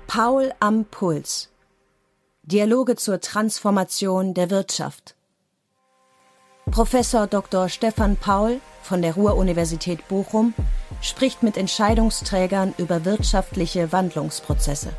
Paul am Puls. Dialoge zur Transformation der Wirtschaft. Professor Dr. Stefan Paul von der Ruhr-Universität Bochum spricht mit Entscheidungsträgern über wirtschaftliche Wandlungsprozesse.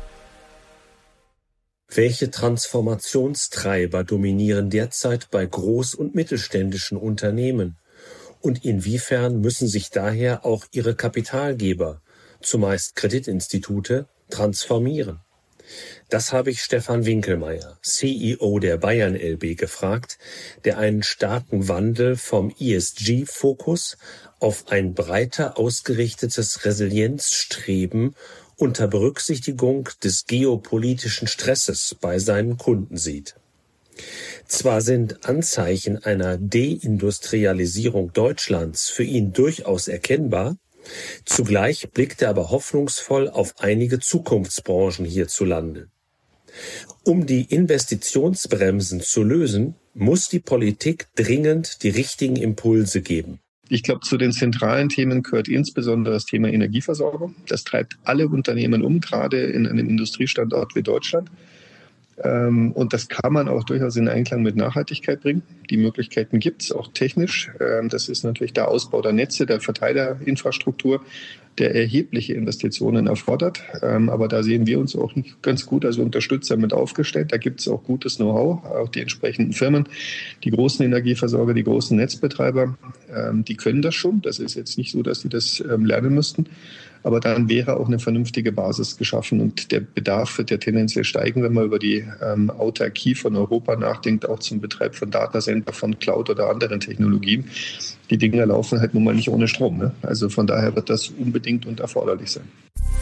Welche Transformationstreiber dominieren derzeit bei groß- und mittelständischen Unternehmen? Und inwiefern müssen sich daher auch ihre Kapitalgeber, zumeist Kreditinstitute, transformieren? Das habe ich Stefan Winkelmeier, CEO der Bayern LB, gefragt, der einen starken Wandel vom ESG-Fokus auf ein breiter ausgerichtetes Resilienzstreben unter Berücksichtigung des geopolitischen Stresses bei seinen Kunden sieht. Zwar sind Anzeichen einer Deindustrialisierung Deutschlands für ihn durchaus erkennbar, zugleich blickt er aber hoffnungsvoll auf einige Zukunftsbranchen hierzulande. Um die Investitionsbremsen zu lösen, muss die Politik dringend die richtigen Impulse geben. Ich glaube, zu den zentralen Themen gehört insbesondere das Thema Energieversorgung. Das treibt alle Unternehmen um, gerade in einem Industriestandort wie Deutschland. Und das kann man auch durchaus in Einklang mit Nachhaltigkeit bringen. Die Möglichkeiten gibt es auch technisch. Das ist natürlich der Ausbau der Netze, der Verteilerinfrastruktur, der erhebliche Investitionen erfordert. Aber da sehen wir uns auch nicht ganz gut als Unterstützer mit aufgestellt. Da gibt es auch gutes Know-how, auch die entsprechenden Firmen, die großen Energieversorger, die großen Netzbetreiber, die können das schon. Das ist jetzt nicht so, dass sie das lernen müssten. Aber dann wäre auch eine vernünftige Basis geschaffen und der Bedarf wird ja tendenziell steigen, wenn man über die Autarkie von Europa nachdenkt, auch zum Betreib von Datacenter, von Cloud oder anderen Technologien. Die Dinger laufen halt nun mal nicht ohne Strom, ne? Also von daher wird das unbedingt und erforderlich sein.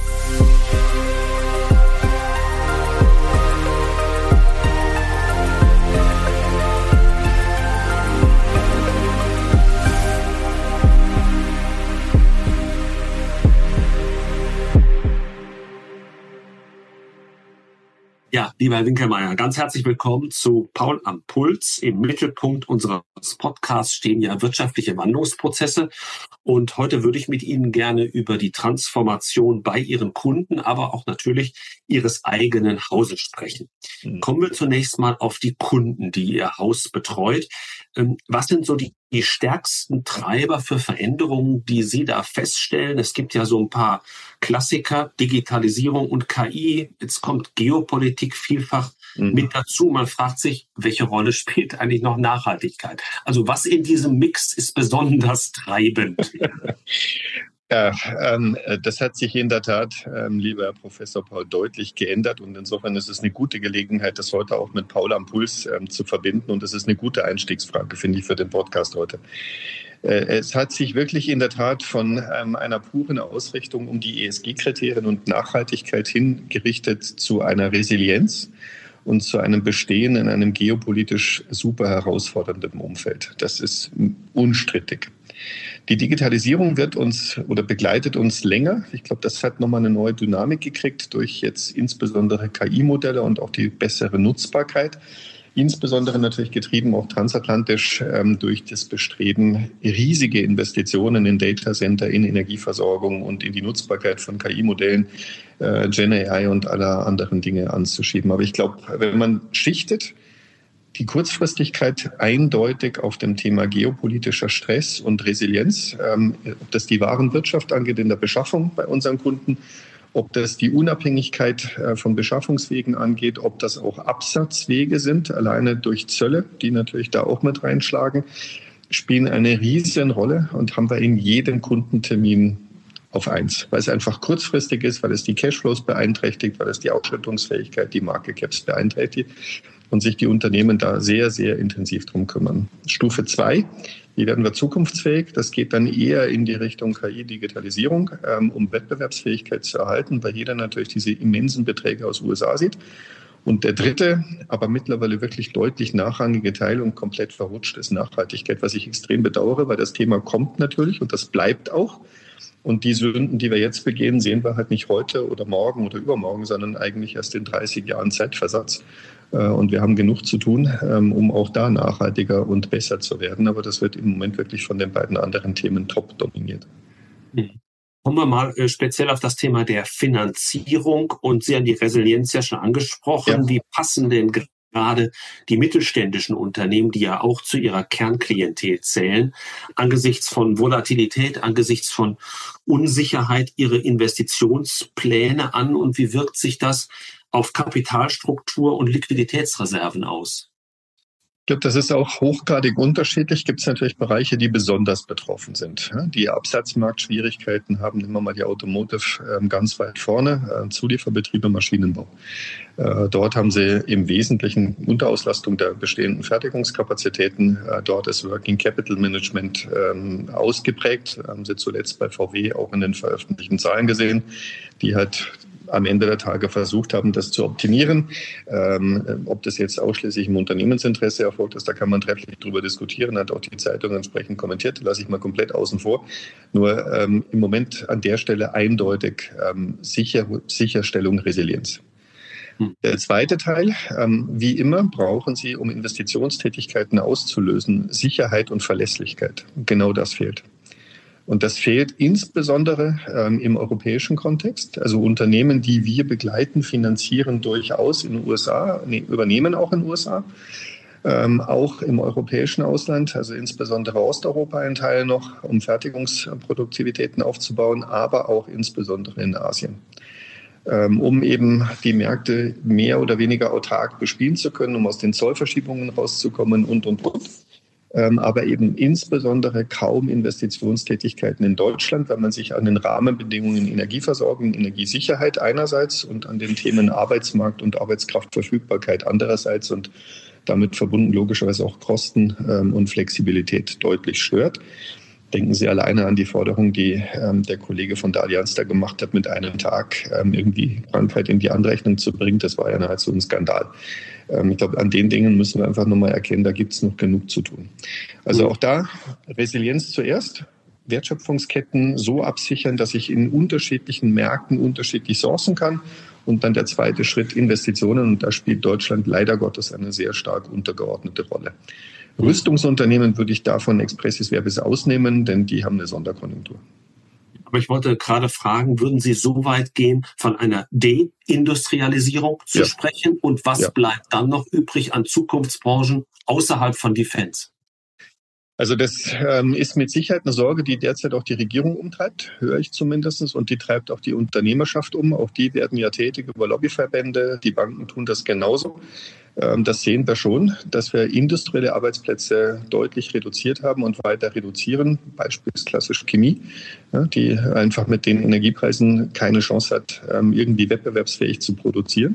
Ja, lieber Herr Winkelmeier, ganz herzlich willkommen zu Paul am Puls. Im Mittelpunkt unseres Podcasts stehen ja wirtschaftliche Wandlungsprozesse. Und heute würde ich mit Ihnen gerne über die Transformation bei Ihren Kunden, aber auch natürlich Ihres eigenen Hauses sprechen. Kommen wir zunächst mal auf die Kunden, die Ihr Haus betreut. Was sind so die stärksten Treiber für Veränderungen, die Sie da feststellen? Es gibt ja so ein paar Klassiker, Digitalisierung und KI. Jetzt kommt Geopolitik vielfach mit dazu. Man fragt sich, welche Rolle spielt eigentlich noch Nachhaltigkeit? Also was in diesem Mix ist besonders treibend? Ja, das hat sich in der Tat, lieber Herr Professor Paul, deutlich geändert. Und insofern ist es eine gute Gelegenheit, das heute auch mit Paul am Puls zu verbinden. Und das ist eine gute Einstiegsfrage, finde ich, für den Podcast heute. Es hat sich wirklich in der Tat von einer puren Ausrichtung um die ESG-Kriterien und Nachhaltigkeit hingerichtet zu einer Resilienz und zu einem Bestehen in einem geopolitisch super herausfordernden Umfeld. Das ist unstrittig. Die Digitalisierung wird uns oder begleitet uns länger. Ich glaube, das hat nochmal eine neue Dynamik gekriegt durch jetzt insbesondere KI-Modelle und auch die bessere Nutzbarkeit. Insbesondere natürlich getrieben auch transatlantisch durch das Bestreben, riesige Investitionen in Datacenter, in Energieversorgung und in die Nutzbarkeit von KI-Modellen, Gen AI und aller anderen Dinge anzuschieben. Aber ich glaube, wenn man schichtet, die Kurzfristigkeit eindeutig auf dem Thema geopolitischer Stress und Resilienz, ob das die Warenwirtschaft angeht in der Beschaffung bei unseren Kunden, ob das die Unabhängigkeit von Beschaffungswegen angeht, ob das auch Absatzwege sind, alleine durch Zölle, die natürlich da auch mit reinschlagen, spielen eine riesen Rolle und haben wir in jedem Kundentermin auf eins, weil es einfach kurzfristig ist, weil es die Cashflows beeinträchtigt, weil es die Ausschüttungsfähigkeit, die Market Caps beeinträchtigt und sich die Unternehmen da sehr, sehr intensiv drum kümmern. Stufe 2, wie werden wir zukunftsfähig? Das geht dann eher in die Richtung KI-Digitalisierung, um Wettbewerbsfähigkeit zu erhalten, weil jeder natürlich diese immensen Beträge aus USA sieht. Und der dritte, aber mittlerweile wirklich deutlich nachrangige Teil und komplett verrutscht ist Nachhaltigkeit, was ich extrem bedauere, weil das Thema kommt natürlich und das bleibt auch. Und die Sünden, die wir jetzt begehen, sehen wir halt nicht heute oder morgen oder übermorgen, sondern eigentlich erst in 30 Jahren Zeitversatz. Und wir haben genug zu tun, um auch da nachhaltiger und besser zu werden. Aber das wird im Moment wirklich von den beiden anderen Themen top dominiert. Kommen wir mal speziell auf das Thema der Finanzierung, und Sie haben die Resilienz ja schon angesprochen. Ja. Wie passen denn gerade die mittelständischen Unternehmen, die ja auch zu ihrer Kernklientel zählen, angesichts von Volatilität, angesichts von Unsicherheit ihre Investitionspläne an, und wie wirkt sich das auf Kapitalstruktur und Liquiditätsreserven aus? Ich glaube, das ist auch hochgradig unterschiedlich. Gibt es natürlich Bereiche, die besonders betroffen sind. Die Absatzmarktschwierigkeiten haben immer mal die Automotive ganz weit vorne, Zulieferbetriebe, Maschinenbau. Dort haben sie im Wesentlichen Unterauslastung der bestehenden Fertigungskapazitäten. Dort ist Working Capital Management ausgeprägt. Haben sie zuletzt bei VW auch in den veröffentlichten Zahlen gesehen, die halt am Ende der Tage versucht haben, das zu optimieren. Ob das jetzt ausschließlich im Unternehmensinteresse erfolgt ist, da kann man trefflich drüber diskutieren, hat auch die Zeitung entsprechend kommentiert, lasse ich mal komplett außen vor. Nur im Moment an der Stelle eindeutig Sicherstellung Resilienz. Der zweite Teil, wie immer, brauchen Sie, um Investitionstätigkeiten auszulösen, Sicherheit und Verlässlichkeit. Genau das fehlt. Und das fehlt insbesondere im europäischen Kontext. Also Unternehmen, die wir begleiten, finanzieren durchaus in den USA, übernehmen auch in den USA, auch im europäischen Ausland, also insbesondere Osteuropa ein Teil noch, um Fertigungsproduktivitäten aufzubauen, aber auch insbesondere in Asien, um eben die Märkte mehr oder weniger autark bespielen zu können, um aus den Zollverschiebungen rauszukommen und. Aber eben insbesondere kaum Investitionstätigkeiten in Deutschland, weil man sich an den Rahmenbedingungen Energieversorgung, Energiesicherheit einerseits und an den Themen Arbeitsmarkt und Arbeitskraftverfügbarkeit andererseits und damit verbunden logischerweise auch Kosten und Flexibilität deutlich stört. Denken Sie alleine an die Forderung, die der Kollege von der Allianz da gemacht hat, mit einem Tag irgendwie Krankheit in die Anrechnung zu bringen. Das war ja nahezu ein Skandal. Ich glaube, an den Dingen müssen wir einfach nochmal erkennen, da gibt es noch genug zu tun. Also auch da Resilienz zuerst, Wertschöpfungsketten so absichern, dass ich in unterschiedlichen Märkten unterschiedlich sourcen kann. Und dann der zweite Schritt, Investitionen. Und da spielt Deutschland leider Gottes eine sehr stark untergeordnete Rolle. Rüstungsunternehmen würde ich davon expressis verbis ausnehmen, denn die haben eine Sonderkonjunktur. Aber ich wollte gerade fragen, würden Sie so weit gehen, von einer Deindustrialisierung zu sprechen? Und was bleibt dann noch übrig an Zukunftsbranchen außerhalb von Defense? Also das ist mit Sicherheit eine Sorge, die derzeit auch die Regierung umtreibt, höre ich zumindest. Und die treibt auch die Unternehmerschaft um. Auch die werden ja tätig über Lobbyverbände. Die Banken tun das genauso. Das sehen wir schon, dass wir industrielle Arbeitsplätze deutlich reduziert haben und weiter reduzieren. Beispielsweise klassisch Chemie, die einfach mit den Energiepreisen keine Chance hat, irgendwie wettbewerbsfähig zu produzieren.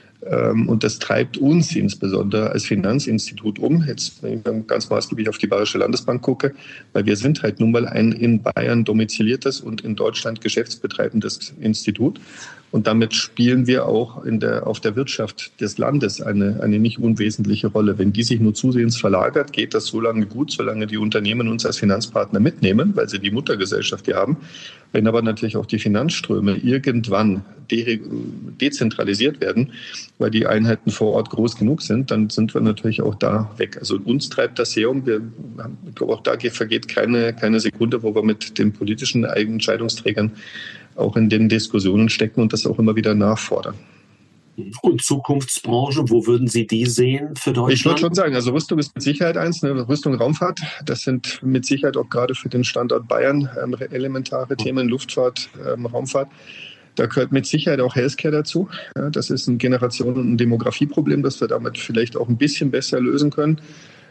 Und das treibt uns insbesondere als Finanzinstitut um. Jetzt, wenn ich ganz maßgeblich auf die Bayerische Landesbank gucke, weil wir sind halt nun mal ein in Bayern domiziliertes und in Deutschland geschäftsbetreibendes Institut. Und damit spielen wir auch auf der Wirtschaft des Landes eine nicht unwesentliche Rolle. Wenn die sich nur zusehends verlagert, geht das so lange gut, solange die Unternehmen uns als Finanzpartner mitnehmen, weil sie die Muttergesellschaft hier haben. Wenn aber natürlich auch die Finanzströme irgendwann dezentralisiert werden, weil die Einheiten vor Ort groß genug sind, dann sind wir natürlich auch da weg. Also uns treibt das sehr um. Ich glaube, auch da vergeht keine Sekunde, wo wir mit den politischen Entscheidungsträgern auch in den Diskussionen stecken und das auch immer wieder nachfordern. Und Zukunftsbranchen, wo würden Sie die sehen für Deutschland? Ich würde schon sagen, also Rüstung ist mit Sicherheit eins, Rüstung, Raumfahrt, das sind mit Sicherheit auch gerade für den Standort Bayern elementare Themen, Luftfahrt, Raumfahrt. Da gehört mit Sicherheit auch Healthcare dazu. Ja, das ist ein Generationen- und Demografieproblem, das wir damit vielleicht auch ein bisschen besser lösen können.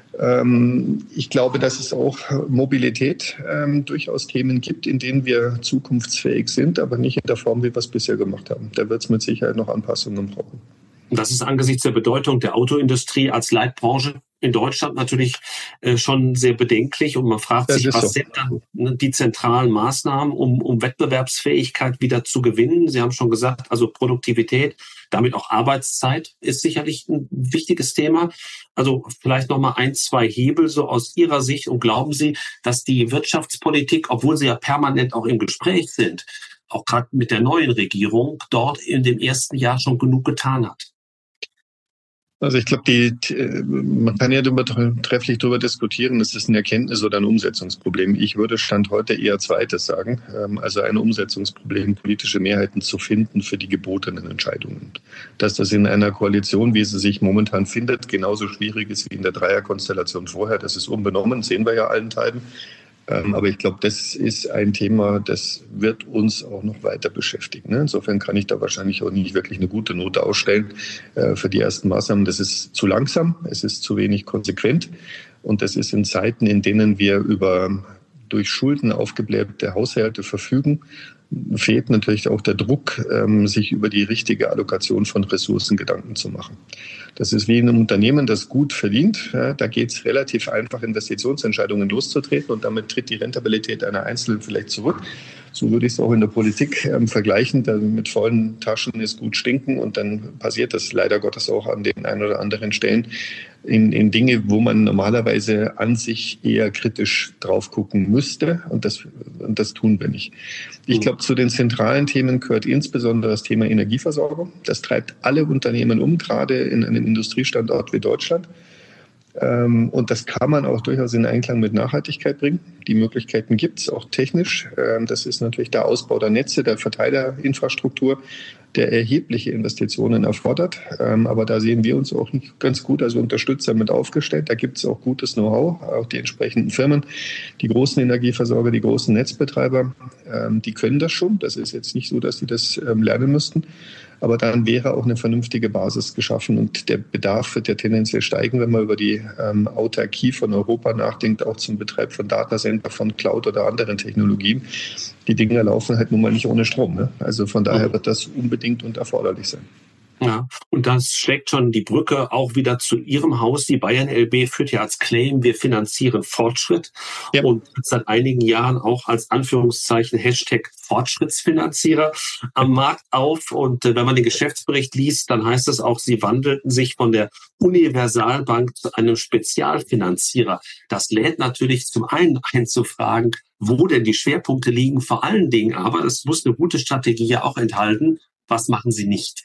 Ich glaube, dass es auch Mobilität durchaus Themen gibt, in denen wir zukunftsfähig sind, aber nicht in der Form, wie wir es bisher gemacht haben. Da wird es mit Sicherheit noch Anpassungen brauchen. Und das ist angesichts der Bedeutung der Autoindustrie als Leitbranche in Deutschland natürlich schon sehr bedenklich. Und man fragt sich, was sind dann die zentralen Maßnahmen, um Wettbewerbsfähigkeit wieder zu gewinnen? Sie haben schon gesagt, also Produktivität, damit auch Arbeitszeit ist sicherlich ein wichtiges Thema. Also vielleicht noch mal 1, 2 Hebel so aus Ihrer Sicht. Und glauben Sie, dass die Wirtschaftspolitik, obwohl Sie ja permanent auch im Gespräch sind, auch gerade mit der neuen Regierung, dort in dem ersten Jahr schon genug getan hat? Also ich glaube, man kann ja trefflich darüber diskutieren, ist es ein Erkenntnis oder ein Umsetzungsproblem. Ich würde Stand heute eher Zweites sagen, also ein Umsetzungsproblem, politische Mehrheiten zu finden für die gebotenen Entscheidungen. Dass das in einer Koalition, wie sie sich momentan findet, genauso schwierig ist wie in der Dreierkonstellation vorher, das ist unbenommen, sehen wir ja allenthalben. Aber ich glaube, das ist ein Thema, das wird uns auch noch weiter beschäftigen. Insofern kann ich da wahrscheinlich auch nicht wirklich eine gute Note ausstellen für die ersten Maßnahmen. Das ist zu langsam, es ist zu wenig konsequent und das ist in Zeiten, in denen wir über durch Schulden aufgeblähte Haushalte verfügen, fehlt natürlich auch der Druck, sich über die richtige Allokation von Ressourcen Gedanken zu machen. Das ist wie in einem Unternehmen, das gut verdient. Da geht es relativ einfach, Investitionsentscheidungen loszutreten und damit tritt die Rentabilität einer Einzelnen vielleicht zurück. So würde ich es auch in der Politik vergleichen. Mit vollen Taschen ist gut stinken und dann passiert das leider Gottes auch an den ein oder anderen Stellen in Dinge, wo man normalerweise an sich eher kritisch drauf gucken müsste und das tun wir nicht. Ich glaube, zu den zentralen Themen gehört insbesondere das Thema Energieversorgung. Das treibt alle Unternehmen um, gerade in einem Industriestandort wie Deutschland. Und das kann man auch durchaus in Einklang mit Nachhaltigkeit bringen. Die Möglichkeiten gibt es auch technisch. Das ist natürlich der Ausbau der Netze, der Verteilerinfrastruktur, der erhebliche Investitionen erfordert. Aber da sehen wir uns auch nicht ganz gut als Unterstützer mit aufgestellt. Da gibt es auch gutes Know-how, auch die entsprechenden Firmen, die großen Energieversorger, die großen Netzbetreiber, die können das schon. Das ist jetzt nicht so, dass sie das lernen müssten. Aber dann wäre auch eine vernünftige Basis geschaffen und der Bedarf wird ja tendenziell steigen, wenn man über die Autarkie von Europa nachdenkt, auch zum Betreib von Datacenter, von Cloud oder anderen Technologien. Die Dinge laufen halt nun mal nicht ohne Strom. Ne? Also von daher wird das unbedingt und erforderlich sein. Ja, und das schlägt schon die Brücke auch wieder zu Ihrem Haus. Die Bayern LB führt ja als Claim, wir finanzieren Fortschritt und seit einigen Jahren auch als Anführungszeichen Hashtag Fortschrittsfinanzierer am Markt auf. Und wenn man den Geschäftsbericht liest, dann heißt es auch, Sie wandelten sich von der Universalbank zu einem Spezialfinanzierer. Das lädt natürlich zum einen einzufragen, wo denn die Schwerpunkte liegen, vor allen Dingen aber, es muss eine gute Strategie ja auch enthalten, was machen Sie nicht?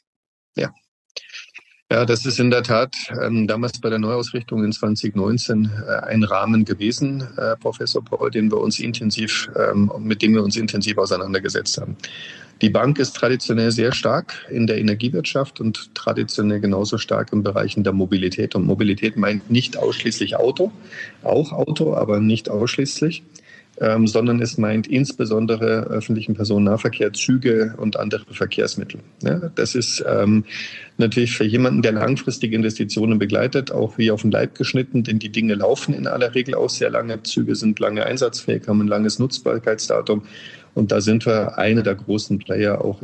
Ja, das ist in der Tat damals bei der Neuausrichtung in 2019 ein Rahmen gewesen, Professor Paul, mit dem wir uns intensiv auseinandergesetzt haben. Die Bank ist traditionell sehr stark in der Energiewirtschaft und traditionell genauso stark im Bereich der Mobilität. Und Mobilität meint nicht ausschließlich Auto, auch Auto, aber nicht ausschließlich. Sondern es meint insbesondere öffentlichen Personennahverkehr, Züge und andere Verkehrsmittel. Ja, das ist natürlich für jemanden, der langfristige Investitionen begleitet, auch wie auf den Leib geschnitten, denn die Dinge laufen in aller Regel auch sehr lange. Züge sind lange einsatzfähig, haben ein langes Nutzbarkeitsdatum. Und da sind wir eine der großen Player auch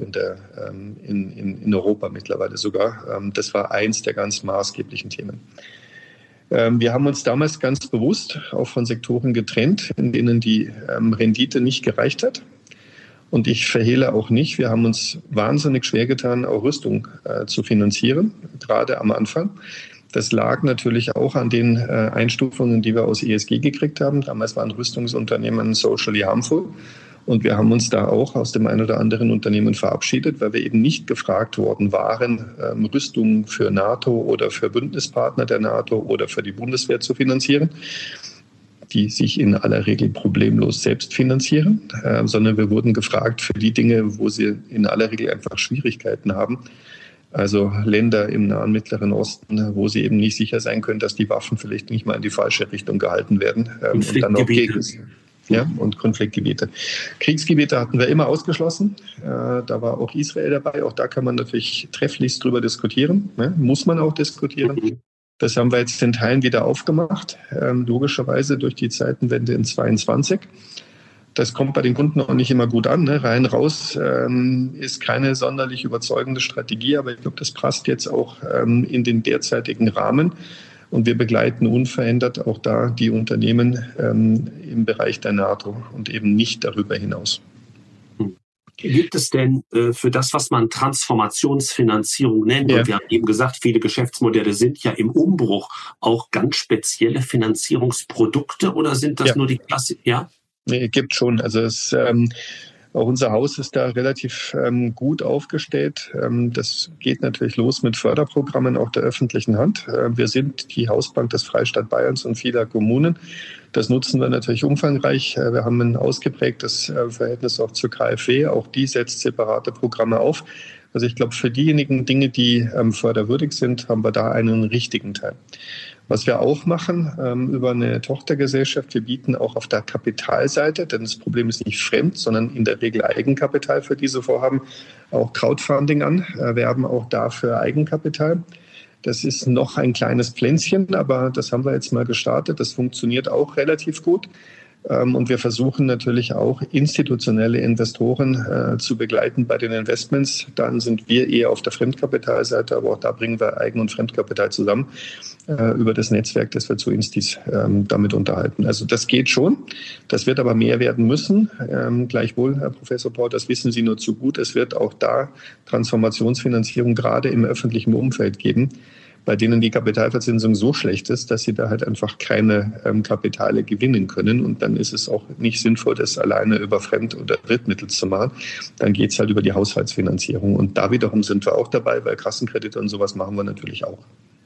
in Europa mittlerweile sogar. Das war eins der ganz maßgeblichen Themen. Wir haben uns damals ganz bewusst auch von Sektoren getrennt, in denen die Rendite nicht gereicht hat. Und ich verhehle auch nicht, wir haben uns wahnsinnig schwer getan, auch Rüstung zu finanzieren, gerade am Anfang. Das lag natürlich auch an den Einstufungen, die wir aus ESG gekriegt haben. Damals waren Rüstungsunternehmen socially harmful. Und wir haben uns da auch aus dem einen oder anderen Unternehmen verabschiedet, weil wir eben nicht gefragt worden waren, Rüstung für NATO oder für Bündnispartner der NATO oder für die Bundeswehr zu finanzieren, die sich in aller Regel problemlos selbst finanzieren, sondern wir wurden gefragt für die Dinge, wo sie in aller Regel einfach Schwierigkeiten haben. Also Länder im Nahen Mittleren Osten, wo sie eben nicht sicher sein können, dass die Waffen vielleicht nicht mal in die falsche Richtung gehalten werden. Und dann auch und Konfliktgebiete. Kriegsgebiete hatten wir immer ausgeschlossen. Da war auch Israel dabei. Auch da kann man natürlich trefflichst drüber diskutieren. Muss man auch diskutieren. Das haben wir jetzt in Teilen wieder aufgemacht, logischerweise durch die Zeitenwende in 2022. Das kommt bei den Kunden auch nicht immer gut an. Rein, raus ist keine sonderlich überzeugende Strategie, aber ich glaube, das passt jetzt auch in den derzeitigen Rahmen. Und wir begleiten unverändert auch da die Unternehmen im Bereich der NATO und eben nicht darüber hinaus. Gibt es denn für das, was man Transformationsfinanzierung nennt, und wir haben eben gesagt, viele Geschäftsmodelle sind ja im Umbruch, auch ganz spezielle Finanzierungsprodukte oder sind das nur die Klasse? Ja? Nee, gibt schon. Also Auch unser Haus ist da relativ gut aufgestellt. Das geht natürlich los mit Förderprogrammen auch der öffentlichen Hand. Wir sind die Hausbank des Freistaat Bayerns und vieler Kommunen. Das nutzen wir natürlich umfangreich. Wir haben ein ausgeprägtes Verhältnis auch zur KfW. Auch die setzt separate Programme auf. Also ich glaube, für diejenigen Dinge, die förderwürdig sind, haben wir da einen richtigen Teil. Was wir auch machen über eine Tochtergesellschaft, wir bieten auch auf der Kapitalseite, denn das Problem ist nicht fremd, sondern in der Regel Eigenkapital für diese Vorhaben, auch Crowdfunding an. Wir haben auch dafür Eigenkapital. Das ist noch ein kleines Pflänzchen, aber das haben wir jetzt mal gestartet. Das funktioniert auch relativ gut. Und wir versuchen natürlich auch institutionelle Investoren zu begleiten bei den Investments. Dann sind wir eher auf der Fremdkapitalseite, aber auch da bringen wir Eigen- und Fremdkapital zusammen über das Netzwerk, das wir zu Instis damit unterhalten. Also das geht schon. Das wird aber mehr werden müssen. Gleichwohl, Herr Professor Paul, das wissen Sie nur zu gut. Es wird auch da Transformationsfinanzierung gerade im öffentlichen Umfeld geben, bei denen die Kapitalverzinsung so schlecht ist, dass sie da halt einfach keine Kapitale gewinnen können. Und dann ist es auch nicht sinnvoll, das alleine über Fremd- oder Drittmittel zu machen. Dann geht es halt über die Haushaltsfinanzierung. Und da wiederum sind wir auch dabei, weil Kassenkredite und sowas machen wir natürlich auch.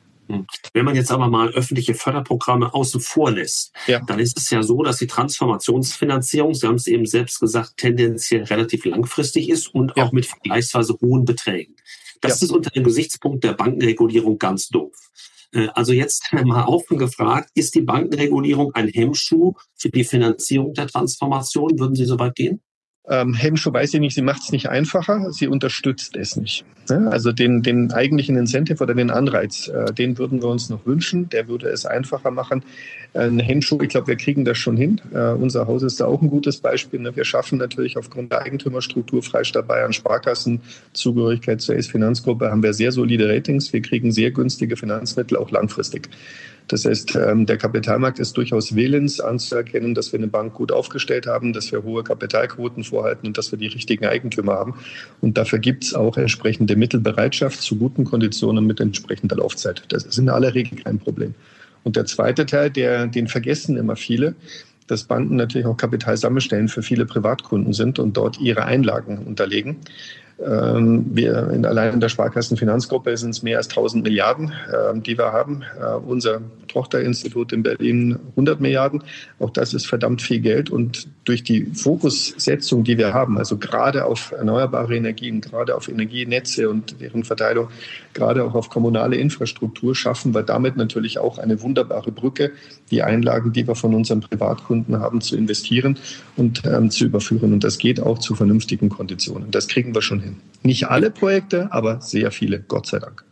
Wenn man jetzt aber mal öffentliche Förderprogramme außen vor lässt, dann ist es ja so, dass die Transformationsfinanzierung, Sie haben es eben selbst gesagt, tendenziell relativ langfristig ist und auch mit vergleichsweise hohen Beträgen. Das ist unter dem Gesichtspunkt der Bankenregulierung ganz doof. Also jetzt mal offen gefragt, ist die Bankenregulierung ein Hemmschuh für die Finanzierung der Transformation? Würden Sie so weit gehen? Hemmschuh weiß ich nicht, sie macht es nicht einfacher, sie unterstützt es nicht. Ja, also den eigentlichen Incentive oder den Anreiz, den würden wir uns noch wünschen, der würde es einfacher machen. Ein Hemmschuh, ich glaube, wir kriegen das schon hin. Unser Haus ist da auch ein gutes Beispiel. Ne? Wir schaffen natürlich aufgrund der Eigentümerstruktur Freistaat Bayern, Sparkassen, Zugehörigkeit zur ACE-Finanzgruppe, haben wir sehr solide Ratings. Wir kriegen sehr günstige Finanzmittel, auch langfristig. Das heißt, der Kapitalmarkt ist durchaus willens anzuerkennen, dass wir eine Bank gut aufgestellt haben, dass wir hohe Kapitalquoten vorhalten und dass wir die richtigen Eigentümer haben. Und dafür gibt es auch entsprechende Mittelbereitschaft zu guten Konditionen mit entsprechender Laufzeit. Das ist in aller Regel kein Problem. Und der zweite Teil, den vergessen immer viele, dass Banken natürlich auch Kapitalsammelstellen für viele Privatkunden sind und dort ihre Einlagen unterlegen. Allein in der Sparkassenfinanzgruppe sind es mehr als 1000 Milliarden, die wir haben. Unser Tochterinstitut in Berlin 100 Milliarden. Auch das ist verdammt viel Geld. Und durch die Fokussetzung, die wir haben, also gerade auf erneuerbare Energien, gerade auf Energienetze und deren Verteilung, gerade auch auf kommunale Infrastruktur, schaffen wir damit natürlich auch eine wunderbare Brücke, die Einlagen, die wir von unseren Privatkunden haben, zu investieren und zu überführen. Und das geht auch zu vernünftigen Konditionen. Das kriegen wir schon hin. Nicht alle Projekte, aber sehr viele, Gott sei Dank.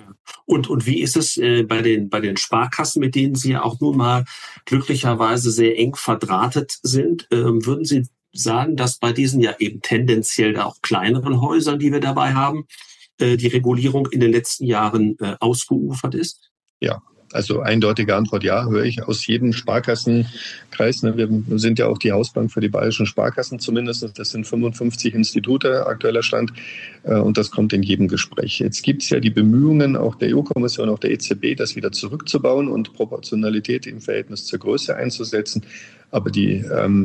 Und wie ist es bei den Sparkassen, mit denen Sie ja auch nun mal glücklicherweise sehr eng verdrahtet sind? Würden Sie sagen, dass bei diesen ja eben tendenziell auch kleineren Häusern, die wir dabei haben, die Regulierung in den letzten Jahren ausgeufert ist? Ja. Also eindeutige Antwort ja, höre ich aus jedem Sparkassenkreis. Wir sind ja auch die Hausbank für die bayerischen Sparkassen zumindest. Das sind 55 Institute, aktueller Stand. Und das kommt in jedem Gespräch. Jetzt gibt es ja die Bemühungen auch der EU-Kommission, auch der EZB, das wieder zurückzubauen und Proportionalität im Verhältnis zur Größe einzusetzen. Aber die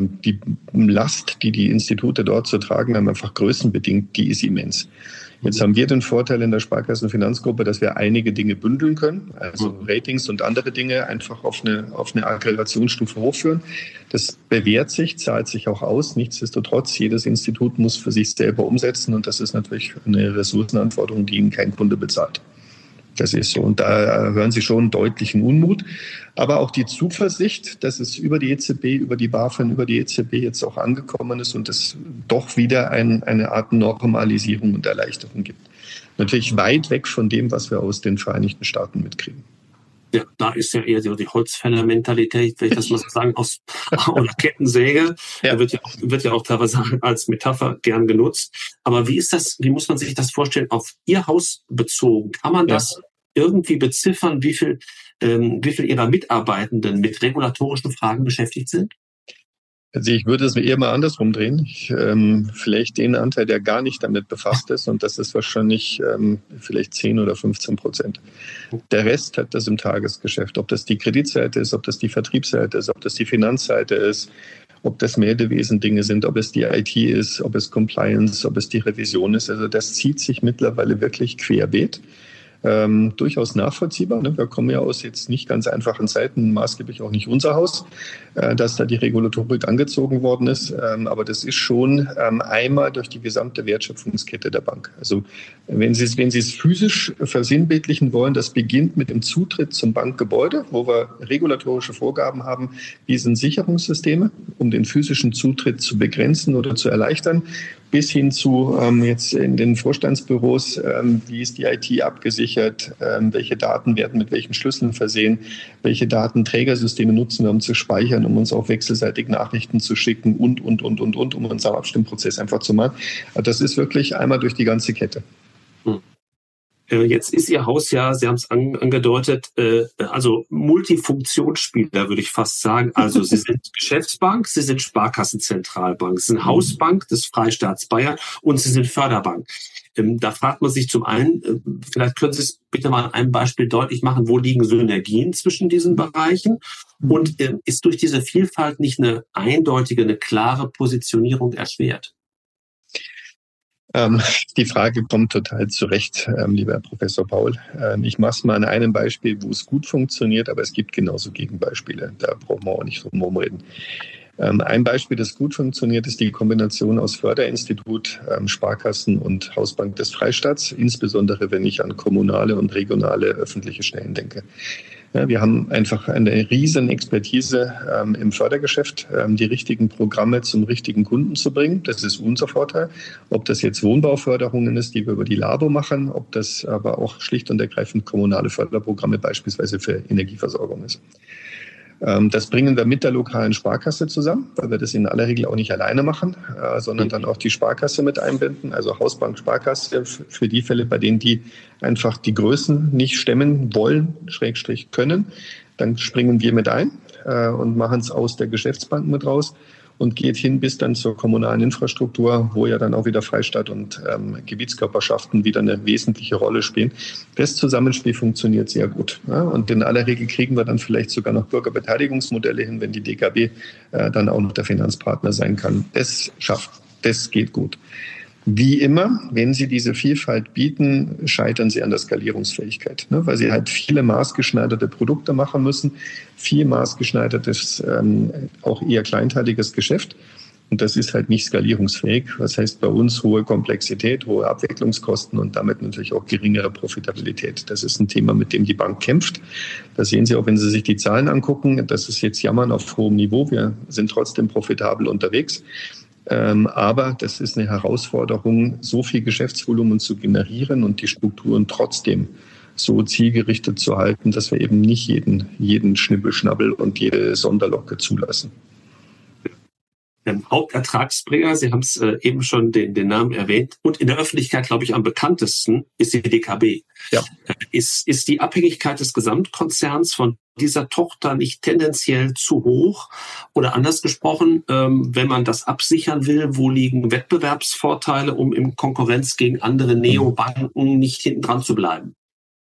Last, die Institute dort zu tragen haben, einfach größenbedingt, die ist immens. Jetzt haben wir den Vorteil in der Sparkassenfinanzgruppe, dass wir einige Dinge bündeln können, also Ratings und andere Dinge einfach auf eine Aggregationsstufe hochführen. Das bewährt sich, zahlt sich auch aus. Nichtsdestotrotz, jedes Institut muss für sich selber umsetzen und das ist natürlich eine Ressourcenanforderung, die Ihnen kein Kunde bezahlt. Das ist so. Und da hören Sie schon deutlichen Unmut. Aber auch die Zuversicht, dass es über die EZB, über die BaFin, über die EZB jetzt auch angekommen ist und es doch wieder eine Art Normalisierung und Erleichterung gibt. Natürlich weit weg von dem, was wir aus den Vereinigten Staaten mitkriegen. Ja, da ist ja eher so die Holzfäller-Mentalität, wenn ich das mal so sagen, oder Kettensäge. Ja. Wird ja auch teilweise als Metapher gern genutzt. Aber wie muss man sich das vorstellen, auf Ihr Haus bezogen? Kann man das irgendwie beziffern, wie viel Ihrer Mitarbeitenden mit regulatorischen Fragen beschäftigt sind? Also ich würde es eher mal andersrum drehen. Vielleicht den Anteil, der gar nicht damit befasst ist. Und das ist wahrscheinlich vielleicht 10 oder 15%. Der Rest hat das im Tagesgeschäft. Ob das die Kreditseite ist, ob das die Vertriebsseite ist, ob das die Finanzseite ist, ob das Meldewesen-Dinge sind, ob es die IT ist, ob es Compliance, ob es die Revision ist. Also das zieht sich mittlerweile wirklich querbeet. Durchaus nachvollziehbar. Ne? Wir kommen ja aus jetzt nicht ganz einfachen Zeiten, maßgeblich auch nicht unser Haus, dass da die Regulatorik angezogen worden ist. Aber das ist schon einmal durch die gesamte Wertschöpfungskette der Bank. Also wenn Sie es physisch versinnbildlichen wollen, das beginnt mit dem Zutritt zum Bankgebäude, wo wir regulatorische Vorgaben haben, wie sind Sicherungssysteme, um den physischen Zutritt zu begrenzen oder zu erleichtern, bis hin zu jetzt in den Vorstandsbüros, wie ist die IT abgesichert, welche Daten werden mit welchen Schlüsseln versehen, welche Datenträgersysteme nutzen wir, um zu speichern, um uns auch wechselseitig Nachrichten zu schicken und, um unseren Abstimmprozess einfach zu machen. Das ist wirklich einmal durch die ganze Kette. Jetzt ist Ihr Haus ja, Sie haben es angedeutet, also Multifunktionsspieler, würde ich fast sagen. Also Sie sind Geschäftsbank, Sie sind Sparkassenzentralbank, Sie sind Hausbank des Freistaats Bayern und Sie sind Förderbank. Da fragt man sich zum einen, vielleicht können Sie es bitte mal an einem Beispiel deutlich machen, wo liegen Synergien zwischen diesen Bereichen? Und ist durch diese Vielfalt nicht eine eindeutige, eine klare Positionierung erschwert? Die Frage kommt total zurecht, lieber Herr Professor Paul. Ich mache es mal an einem Beispiel, wo es gut funktioniert, aber es gibt genauso Gegenbeispiele. Da brauchen wir auch nicht drum herum reden. Ein Beispiel, das gut funktioniert, ist die Kombination aus Förderinstitut, Sparkassen und Hausbank des Freistaats, insbesondere wenn ich an kommunale und regionale öffentliche Stellen denke. Ja, wir haben einfach eine riesen Expertise im Fördergeschäft, die richtigen Programme zum richtigen Kunden zu bringen. Das ist unser Vorteil. Ob das jetzt Wohnbauförderungen ist, die wir über die LABO machen, ob das aber auch schlicht und ergreifend kommunale Förderprogramme beispielsweise für Energieversorgung ist. Das bringen wir mit der lokalen Sparkasse zusammen, weil wir das in aller Regel auch nicht alleine machen, sondern dann auch die Sparkasse mit einbinden, also Hausbank, Sparkasse, für die Fälle, bei denen die einfach die Größen nicht stemmen wollen, / können. Dann springen wir mit ein und machen es aus der Geschäftsbank mit raus und geht hin bis dann zur kommunalen Infrastruktur, wo ja dann auch wieder Freistaat und Gebietskörperschaften wieder eine wesentliche Rolle spielen. Das Zusammenspiel funktioniert sehr gut. Ja? Und in aller Regel kriegen wir dann vielleicht sogar noch Bürgerbeteiligungsmodelle hin, wenn die DKB dann auch noch der Finanzpartner sein kann. Das geht gut. Wie immer, wenn Sie diese Vielfalt bieten, scheitern Sie an der Skalierungsfähigkeit, ne? Weil Sie halt viele maßgeschneiderte Produkte machen müssen, viel maßgeschneidertes, auch eher kleinteiliges Geschäft. Und das ist halt nicht skalierungsfähig. Das heißt bei uns hohe Komplexität, hohe Abwicklungskosten und damit natürlich auch geringere Profitabilität. Das ist ein Thema, mit dem die Bank kämpft. Da sehen Sie auch, wenn Sie sich die Zahlen angucken, das ist jetzt Jammern auf hohem Niveau. Wir sind trotzdem profitabel unterwegs. Aber das ist eine Herausforderung, so viel Geschäftsvolumen zu generieren und die Strukturen trotzdem so zielgerichtet zu halten, dass wir eben nicht jeden Schnibbelschnabbel und jede Sonderlocke zulassen. Hauptertragsbringer, Sie haben es eben schon den Namen erwähnt, und in der Öffentlichkeit, glaube ich, am bekanntesten ist die DKB. Ja. Ist die Abhängigkeit des Gesamtkonzerns von dieser Tochter nicht tendenziell zu hoch? Oder anders gesprochen, wenn man das absichern will, wo liegen Wettbewerbsvorteile, um in Konkurrenz gegen andere Neobanken nicht hinten dran zu bleiben?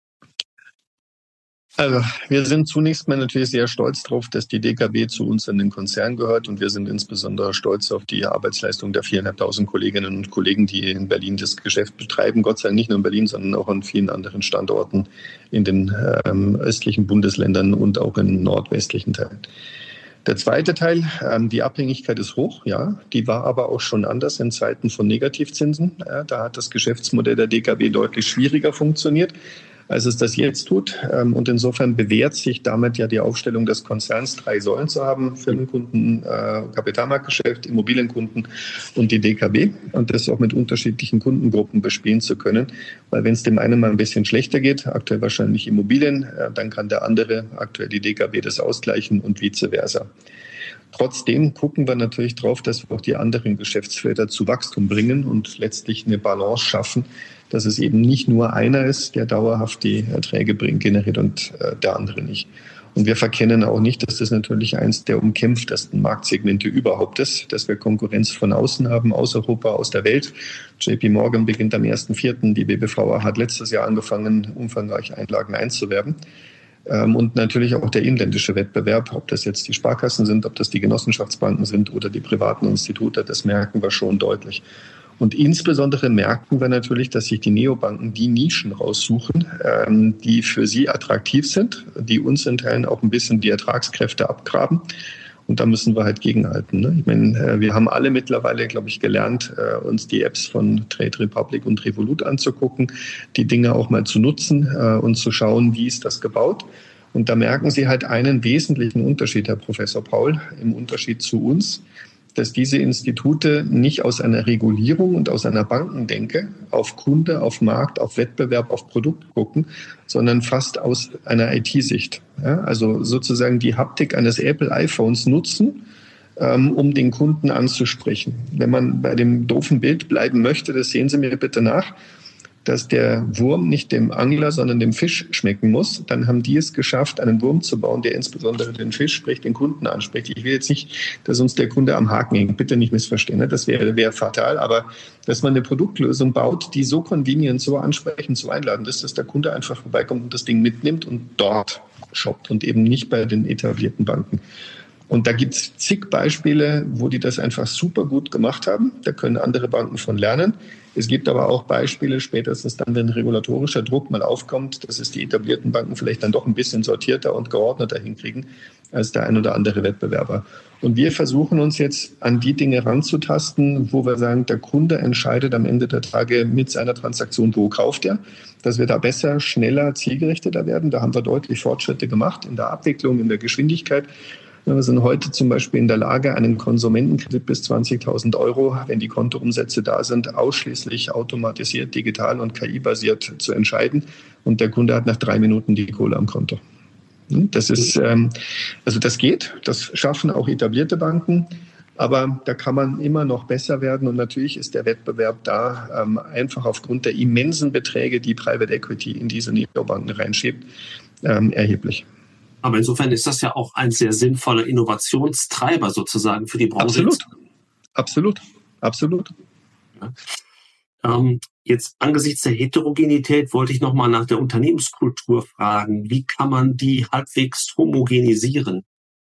Also wir sind zunächst mal natürlich sehr stolz darauf, dass die DKB zu uns in den Konzern gehört, und wir sind insbesondere stolz auf die Arbeitsleistung der 4.500 Kolleginnen und Kollegen, die in Berlin das Geschäft betreiben. Gott sei Dank nicht nur in Berlin, sondern auch an vielen anderen Standorten in den östlichen Bundesländern und auch in nordwestlichen Teilen. Der zweite Teil, die Abhängigkeit ist hoch, ja, die war aber auch schon anders in Zeiten von Negativzinsen. Ja, da hat das Geschäftsmodell der DKB deutlich schwieriger funktioniert, als es das jetzt tut. Und insofern bewährt sich damit ja die Aufstellung des Konzerns, 3 Säulen zu haben: Firmenkunden, Kapitalmarktgeschäft, Immobilienkunden und die DKB. Und das auch mit unterschiedlichen Kundengruppen bespielen zu können. Weil wenn es dem einen mal ein bisschen schlechter geht, aktuell wahrscheinlich Immobilien, dann kann der andere, aktuell die DKB, das ausgleichen und vice versa. Trotzdem gucken wir natürlich drauf, dass wir auch die anderen Geschäftsfelder zu Wachstum bringen und letztlich eine Balance schaffen, dass es eben nicht nur einer ist, der dauerhaft die Erträge generiert und der andere nicht. Und wir verkennen auch nicht, dass das natürlich eins der umkämpftesten Marktsegmente überhaupt ist, dass wir Konkurrenz von außen haben, aus Europa, aus der Welt. JP Morgan beginnt am 1.4., die BBVA hat letztes Jahr angefangen, umfangreich Einlagen einzuwerben. Und natürlich auch der inländische Wettbewerb, ob das jetzt die Sparkassen sind, ob das die Genossenschaftsbanken sind oder die privaten Institute, das merken wir schon deutlich. Und insbesondere merken wir natürlich, dass sich die Neobanken die Nischen raussuchen, die für sie attraktiv sind, die uns in Teilen auch ein bisschen die Ertragskräfte abgraben. Und da müssen wir halt gegenhalten. Ne? Ich meine, wir haben alle mittlerweile, glaube ich, gelernt, uns die Apps von Trade Republic und Revolut anzugucken, die Dinge auch mal zu nutzen und zu schauen, wie ist das gebaut. Und da merken Sie halt einen wesentlichen Unterschied, Herr Professor Paul, im Unterschied zu uns, dass diese Institute nicht aus einer Regulierung und aus einer Bankendenke auf Kunde, auf Markt, auf Wettbewerb, auf Produkt gucken, sondern fast aus einer IT-Sicht. Ja, also sozusagen die Haptik eines Apple-iPhones nutzen, um den Kunden anzusprechen. Wenn man bei dem doofen Bild bleiben möchte, das sehen Sie mir bitte nach, dass der Wurm nicht dem Angler, sondern dem Fisch schmecken muss, dann haben die es geschafft, einen Wurm zu bauen, der insbesondere den Fisch, sprich den Kunden anspricht. Ich will jetzt nicht, dass uns der Kunde am Haken hängt, bitte nicht missverstehen, ne? Das wäre fatal, aber dass man eine Produktlösung baut, die so convenient, so ansprechend, so einladend ist, dass der Kunde einfach vorbeikommt und das Ding mitnimmt und dort shoppt und eben nicht bei den etablierten Banken. Und da gibt es zig Beispiele, wo die das einfach super gut gemacht haben. Da können andere Banken von lernen. Es gibt aber auch Beispiele, spätestens dann, wenn regulatorischer Druck mal aufkommt, dass es die etablierten Banken vielleicht dann doch ein bisschen sortierter und geordneter hinkriegen als der ein oder andere Wettbewerber. Und wir versuchen uns jetzt an die Dinge ranzutasten, wo wir sagen, der Kunde entscheidet am Ende der Tage mit seiner Transaktion, wo kauft er, dass wir da besser, schneller, zielgerichteter werden. Da haben wir deutlich Fortschritte gemacht in der Abwicklung, in der Geschwindigkeit. Wir sind heute zum Beispiel in der Lage, einen Konsumentenkredit bis 20.000 Euro, wenn die Kontoumsätze da sind, ausschließlich automatisiert, digital und KI-basiert zu entscheiden. Und der Kunde hat nach 3 Minuten die Kohle am Konto. Das ist, also das geht, das schaffen auch etablierte Banken. Aber da kann man immer noch besser werden. Und natürlich ist der Wettbewerb da einfach aufgrund der immensen Beträge, die Private Equity in diese Neobanken reinschiebt, erheblich. Aber insofern ist das ja auch ein sehr sinnvoller Innovationstreiber sozusagen für die Branche. Absolut. Ja. Jetzt angesichts der Heterogenität wollte ich nochmal nach der Unternehmenskultur fragen. Wie kann man die halbwegs homogenisieren?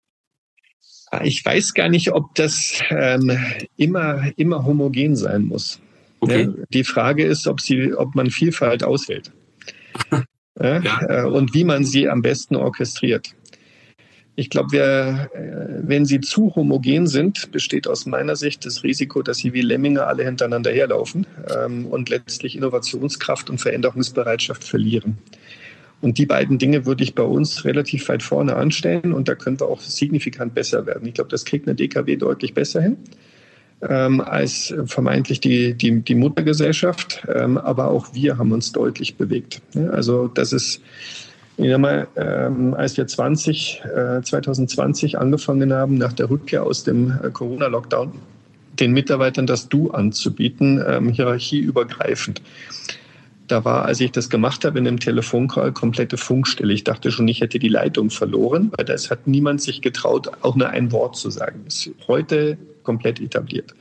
Ich weiß gar nicht, ob das immer homogen sein muss. Okay. Ja, die Frage ist, ob man Vielfalt auswählt. Ja. Und wie man sie am besten orchestriert. Ich glaube, wenn sie zu homogen sind, besteht aus meiner Sicht das Risiko, dass sie wie Lemminge alle hintereinander herlaufen und letztlich Innovationskraft und Veränderungsbereitschaft verlieren. Und die beiden Dinge würde ich bei uns relativ weit vorne anstellen und da können wir auch signifikant besser werden. Ich glaube, das kriegt eine DKW deutlich besser hin als vermeintlich die Muttergesellschaft. Aber auch wir haben uns deutlich bewegt. Also das ist, ich sag mal, als wir 2020 angefangen haben, nach der Rückkehr aus dem Corona-Lockdown, den Mitarbeitern das Du anzubieten, hierarchieübergreifend. Da war, als ich das gemacht habe, in einem Telefoncall komplette Funkstille. Ich dachte schon, ich hätte die Leitung verloren, weil es hat niemand sich getraut, auch nur ein Wort zu sagen. Das ist heute komplett etabliert.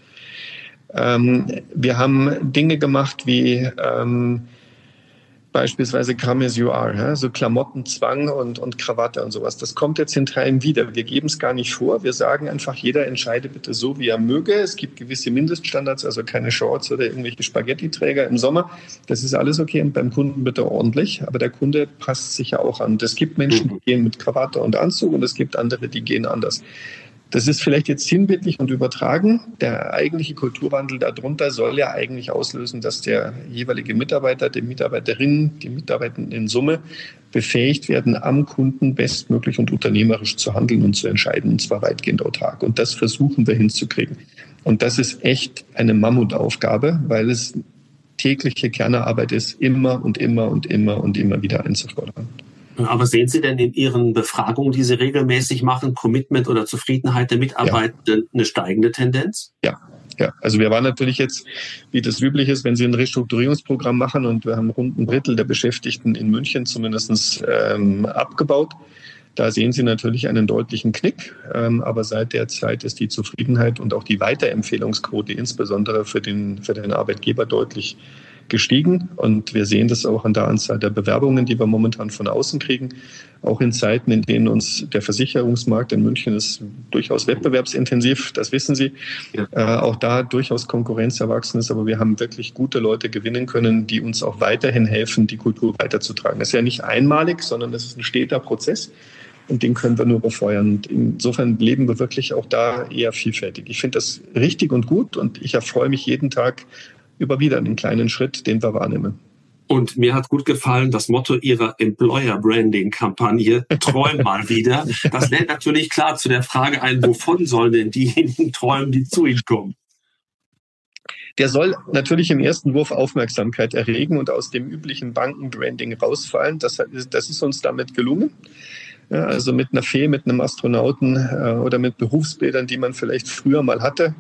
Wir haben Dinge gemacht wie beispielsweise Come as you are, ja? So Klamottenzwang und Krawatte und sowas. Das kommt jetzt in Teilen wieder. Wir geben es gar nicht vor. Wir sagen einfach, jeder entscheide bitte so, wie er möge. Es gibt gewisse Mindeststandards, also keine Shorts oder irgendwelche Spaghetti-Träger im Sommer. Das ist alles okay und beim Kunden bitte ordentlich. Aber der Kunde passt sich ja auch an. Es gibt Menschen, die gehen mit Krawatte und Anzug und es gibt andere, die gehen anders. Das ist vielleicht jetzt sinnbildlich und übertragen. Der eigentliche Kulturwandel darunter soll ja eigentlich auslösen, dass der jeweilige Mitarbeiter, die Mitarbeiterinnen, die Mitarbeitenden in Summe befähigt werden, am Kunden bestmöglich und unternehmerisch zu handeln und zu entscheiden, und zwar weitgehend autark. Und das versuchen wir hinzukriegen. Und das ist echt eine Mammutaufgabe, weil es tägliche Kernarbeit ist, immer wieder einzufordern. Aber sehen Sie denn in Ihren Befragungen, die Sie regelmäßig machen, Commitment oder Zufriedenheit der Mitarbeitenden eine steigende Tendenz? Ja. Also wir waren natürlich jetzt, wie das üblich ist, wenn Sie ein Restrukturierungsprogramm machen und wir haben rund 1/3 der Beschäftigten in München zumindest abgebaut. Da sehen Sie natürlich einen deutlichen Knick. Aber seit der Zeit ist die Zufriedenheit und auch die Weiterempfehlungsquote insbesondere für den Arbeitgeber deutlich gestiegen. Und wir sehen das auch an der Anzahl der Bewerbungen, die wir momentan von außen kriegen. Auch in Zeiten, in denen uns der Versicherungsmarkt in München ist durchaus wettbewerbsintensiv, das wissen Sie. Auch da durchaus Konkurrenz erwachsen ist. Aber wir haben wirklich gute Leute gewinnen können, die uns auch weiterhin helfen, die Kultur weiterzutragen. Das ist ja nicht einmalig, sondern das ist ein steter Prozess. Und den können wir nur befeuern. Und insofern leben wir wirklich auch da eher vielfältig. Ich finde das richtig und gut und ich erfreue mich jeden Tag über wieder einen kleinen Schritt, den wir wahrnehmen. Und mir hat gut gefallen das Motto Ihrer Employer-Branding-Kampagne, träum mal wieder. Das lädt natürlich klar zu der Frage ein, wovon sollen denn diejenigen träumen, die zu Ihnen kommen? Der soll natürlich im ersten Wurf Aufmerksamkeit erregen und aus dem üblichen Bankenbranding rausfallen. Das ist uns damit gelungen. Ja, also mit einer Fee, mit einem Astronauten oder mit Berufsbildern, die man vielleicht früher mal hatte.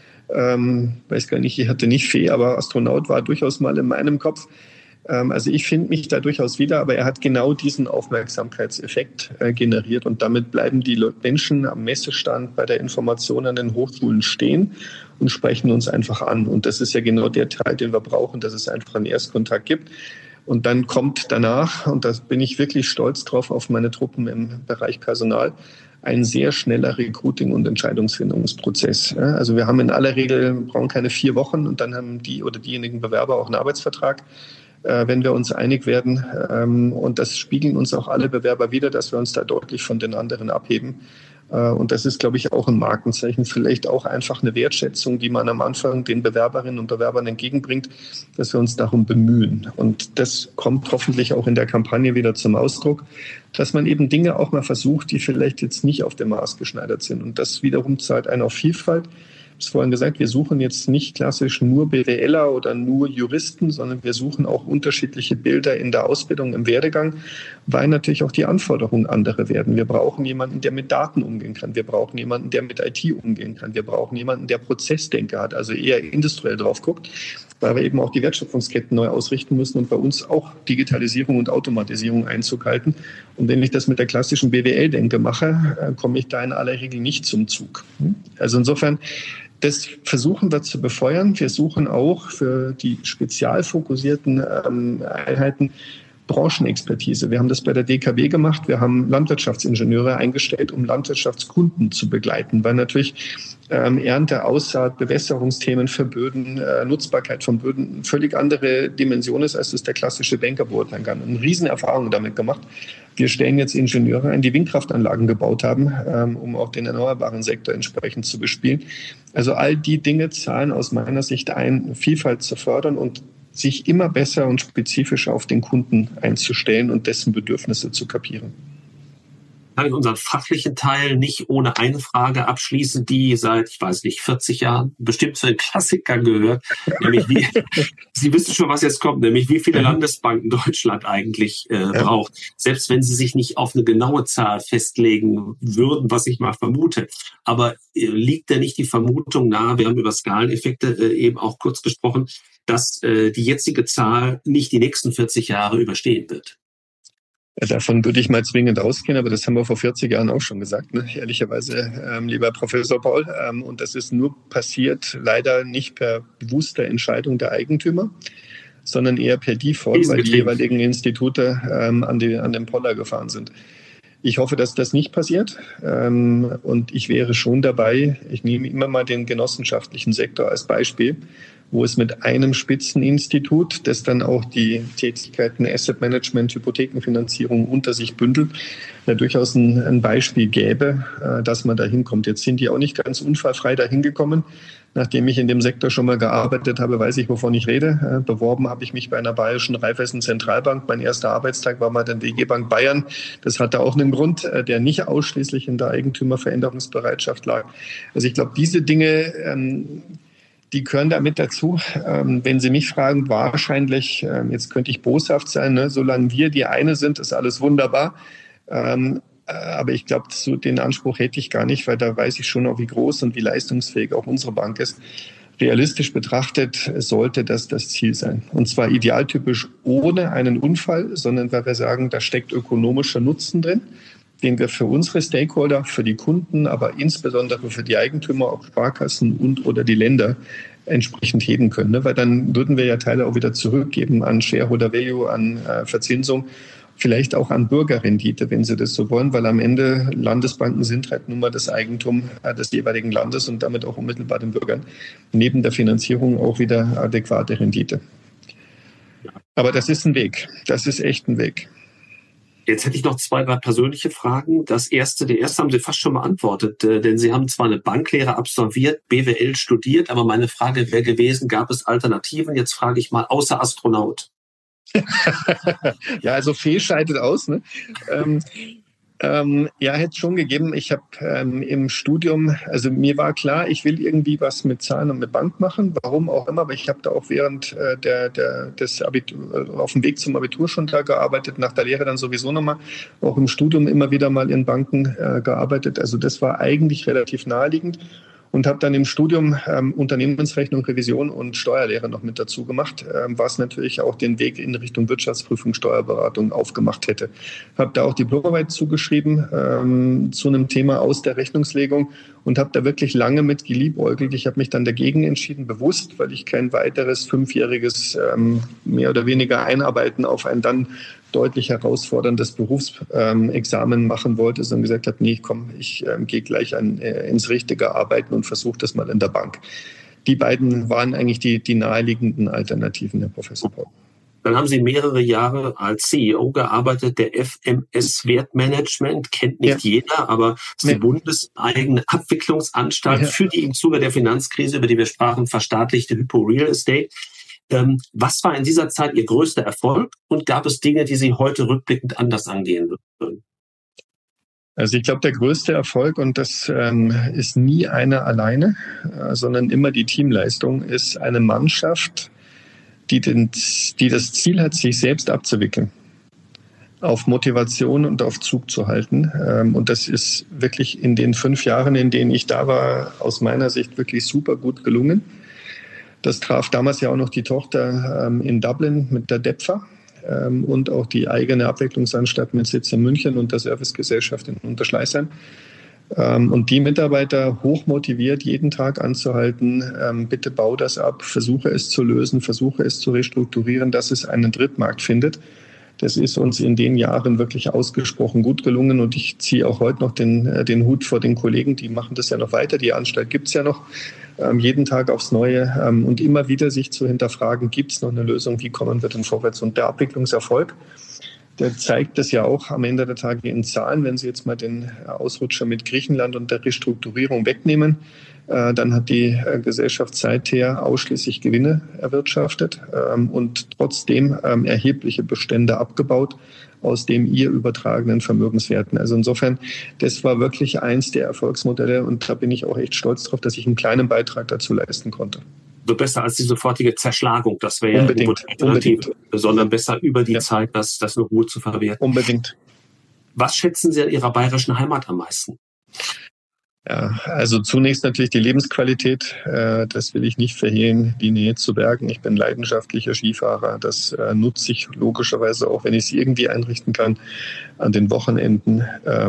Weiß gar nicht, ich hatte nicht Fee, aber Astronaut war durchaus mal in meinem Kopf. Also ich finde mich da durchaus wieder, aber er hat genau diesen Aufmerksamkeitseffekt generiert und damit bleiben die Menschen am Messestand bei der Information an den Hochschulen stehen und sprechen uns einfach an. Und das ist ja genau der Teil, den wir brauchen, dass es einfach einen Erstkontakt gibt. Und dann kommt danach, und da bin ich wirklich stolz drauf auf meine Truppen im Bereich Personal, ein sehr schneller Recruiting- und Entscheidungsfindungsprozess. Also wir haben in aller Regel, brauchen keine 4 Wochen und dann haben die oder diejenigen Bewerber auch einen Arbeitsvertrag, wenn wir uns einig werden. Und das spiegeln uns auch alle Bewerber wider, dass wir uns da deutlich von den anderen abheben. Und das ist, glaube ich, auch ein Markenzeichen, vielleicht auch einfach eine Wertschätzung, die man am Anfang den Bewerberinnen und Bewerbern entgegenbringt, dass wir uns darum bemühen. Und das kommt hoffentlich auch in der Kampagne wieder zum Ausdruck, dass man eben Dinge auch mal versucht, die vielleicht jetzt nicht auf dem Maß geschneidert sind. Und das wiederum zahlt einen auf Vielfalt. Ich habe es vorhin gesagt, wir suchen jetzt nicht klassisch nur BWLer oder nur Juristen, sondern wir suchen auch unterschiedliche Bilder in der Ausbildung, im Werdegang, weil natürlich auch die Anforderungen andere werden. Wir brauchen jemanden, der mit Daten umgehen kann. Wir brauchen jemanden, der mit IT umgehen kann. Wir brauchen jemanden, der Prozessdenker hat, also eher industriell drauf guckt, weil wir eben auch die Wertschöpfungsketten neu ausrichten müssen und bei uns auch Digitalisierung und Automatisierung Einzug halten. Und wenn ich das mit der klassischen BWL-Denke mache, komme ich da in aller Regel nicht zum Zug. Also insofern, das versuchen wir zu befeuern. Wir suchen auch für die spezialfokussierten Einheiten Branchenexpertise. Wir haben das bei der DKB gemacht. Wir haben Landwirtschaftsingenieure eingestellt, um Landwirtschaftskunden zu begleiten, weil natürlich Ernte, Aussaat, Bewässerungsthemen für Böden, Nutzbarkeit von Böden völlig andere Dimension ist, als es der klassische Banker beurteilen kann. Eine Riesenerfahrung damit gemacht. Wir stellen jetzt Ingenieure ein, die Windkraftanlagen gebaut haben, um auch den erneuerbaren Sektor entsprechend zu bespielen. Also all die Dinge zahlen aus meiner Sicht ein, Vielfalt zu fördern und sich immer besser und spezifischer auf den Kunden einzustellen und dessen Bedürfnisse zu kapieren. Kann ich unseren fachlichen Teil nicht ohne eine Frage abschließen, die seit, 40 Jahren bestimmt zu den Klassikern gehört, nämlich wie, Sie wissen schon, was jetzt kommt, nämlich wie viele Landesbanken Deutschland eigentlich braucht. Selbst wenn Sie sich nicht auf eine genaue Zahl festlegen würden, was ich mal vermute. Aber liegt da nicht die Vermutung nahe, wir haben über Skaleneffekte eben auch kurz gesprochen, dass die jetzige Zahl nicht die nächsten 40 Jahre überstehen wird? Davon würde ich mal zwingend ausgehen, aber das haben wir vor 40 Jahren auch schon gesagt, ne? Ehrlicherweise, lieber Professor Paul. Und das ist nur passiert, leider nicht per bewusster Entscheidung der Eigentümer, sondern eher per Default, weil die jeweiligen Institute an den Poller gefahren sind. Ich hoffe, dass das nicht passiert und ich wäre schon dabei. Ich nehme immer mal den genossenschaftlichen Sektor als Beispiel, wo es mit einem Spitzeninstitut, das dann auch die Tätigkeiten Asset Management, Hypothekenfinanzierung unter sich bündelt, durchaus ein Beispiel gäbe, dass man da hinkommt. Jetzt sind die auch nicht ganz unfallfrei dahin gekommen. Nachdem ich in dem Sektor schon mal gearbeitet habe, weiß ich, wovon ich rede. Beworben habe ich mich bei einer bayerischen Raiffeisen-Zentralbank. Mein erster Arbeitstag war bei der DG Bank Bayern. Das hatte auch einen Grund, der nicht ausschließlich in der Eigentümerveränderungsbereitschaft lag. Also ich glaube, diese Dinge, die gehören da mit dazu. Wenn Sie mich fragen, wahrscheinlich, jetzt könnte ich boshaft sein, ne? Solange wir die eine sind, ist alles wunderbar. Aber ich glaube, den Anspruch hätte ich gar nicht, weil da weiß ich schon auch, wie groß und wie leistungsfähig auch unsere Bank ist. Realistisch betrachtet sollte das Ziel sein. Und zwar idealtypisch ohne einen Unfall, sondern weil wir sagen, da steckt ökonomischer Nutzen drin, den wir für unsere Stakeholder, für die Kunden, aber insbesondere für die Eigentümer, auch Sparkassen und oder die Länder entsprechend heben können. Ne? Weil dann würden wir ja Teile auch wieder zurückgeben an Shareholder Value, an Verzinsung, vielleicht auch an Bürgerrendite, wenn Sie das so wollen, weil am Ende Landesbanken sind halt nun mal das Eigentum des jeweiligen Landes und damit auch unmittelbar den Bürgern. Neben der Finanzierung auch wieder adäquate Rendite. Aber das ist ein Weg. Das ist echt ein Weg. Jetzt hätte ich noch 2, 3 persönliche Fragen. Der erste haben Sie fast schon beantwortet, denn Sie haben zwar eine Banklehre absolviert, BWL studiert, aber meine Frage wäre gewesen, gab es Alternativen? Jetzt frage ich mal, außer Astronaut. Ja, also Fee scheidet aus. Ne? Ja, hätte es schon gegeben. Ich habe im Studium, also mir war klar, ich will irgendwie was mit Zahlen und mit Bank machen, warum auch immer, aber ich habe da auch während des Abitur, auf dem Weg zum Abitur schon da gearbeitet, nach der Lehre dann sowieso nochmal, auch im Studium immer wieder mal in Banken gearbeitet. Also das war eigentlich relativ naheliegend. Und habe dann im Studium Unternehmensrechnung, Revision und Steuerlehre noch mit dazu gemacht, was natürlich auch den Weg in Richtung Wirtschaftsprüfung, Steuerberatung aufgemacht hätte. Habe da auch Diplomarbeit zugeschrieben zu einem Thema aus der Rechnungslegung und habe da wirklich lange mit geliebäugelt. Ich habe mich dann dagegen entschieden, bewusst, weil ich kein weiteres 5-jähriges mehr oder weniger Einarbeiten auf ein dann deutlich herausforderndes Berufsexamen machen wollte, sondern gesagt habe, nee, komm, ich gehe gleich ins richtige Arbeiten und versuche das mal in der Bank. Die beiden waren eigentlich die naheliegenden Alternativen, Herr Professor Paul. Dann haben Sie mehrere Jahre als CEO gearbeitet, der FMS Wertmanagement, kennt nicht jeder, aber es ist die bundeseigene Abwicklungsanstalt für die im Zuge der Finanzkrise, über die wir sprachen, verstaatlichte Hypo Real Estate. Was war in dieser Zeit Ihr größter Erfolg und gab es Dinge, die Sie heute rückblickend anders angehen würden? Also ich glaube, der größte Erfolg, und das ist nie einer alleine, sondern immer die Teamleistung, ist eine Mannschaft, die das Ziel hat, sich selbst abzuwickeln, auf Motivation und auf Zug zu halten. Und das ist wirklich in den 5 Jahren, in denen ich da war, aus meiner Sicht wirklich super gut gelungen. Das traf damals ja auch noch die Tochter in Dublin mit der DEPFA und auch die eigene Abwicklungsanstalt mit Sitz in München und der Servicegesellschaft in Unterschleißheim. Und die Mitarbeiter hochmotiviert, jeden Tag anzuhalten, bitte bau das ab, versuche es zu lösen, versuche es zu restrukturieren, dass es einen Drittmarkt findet. Das ist uns in den Jahren wirklich ausgesprochen gut gelungen und ich ziehe auch heute noch den Hut vor den Kollegen, die machen das ja noch weiter, die Anstalt gibt es ja noch, jeden Tag aufs Neue und immer wieder sich zu hinterfragen, gibt es noch eine Lösung, wie kommen wir denn vorwärts? Und der Abwicklungserfolg, der zeigt das ja auch am Ende der Tage in Zahlen. Wenn Sie jetzt mal den Ausrutscher mit Griechenland und der Restrukturierung wegnehmen, dann hat die Gesellschaft seither ausschließlich Gewinne erwirtschaftet und trotzdem erhebliche Bestände abgebaut aus dem ihr übertragenen Vermögenswerten. Also insofern, das war wirklich eins der Erfolgsmodelle und da bin ich auch echt stolz drauf, dass ich einen kleinen Beitrag dazu leisten konnte. So besser als die sofortige Zerschlagung, das wäre ja unbedingt, sondern besser über die Zeit, das in Ruhe zu verwerten. Unbedingt. Was schätzen Sie an Ihrer bayerischen Heimat am meisten? Ja, also zunächst natürlich die Lebensqualität. Das will ich nicht verhehlen, die Nähe zu Bergen. Ich bin leidenschaftlicher Skifahrer. Das nutze ich logischerweise auch, wenn ich es irgendwie einrichten kann, an den Wochenenden.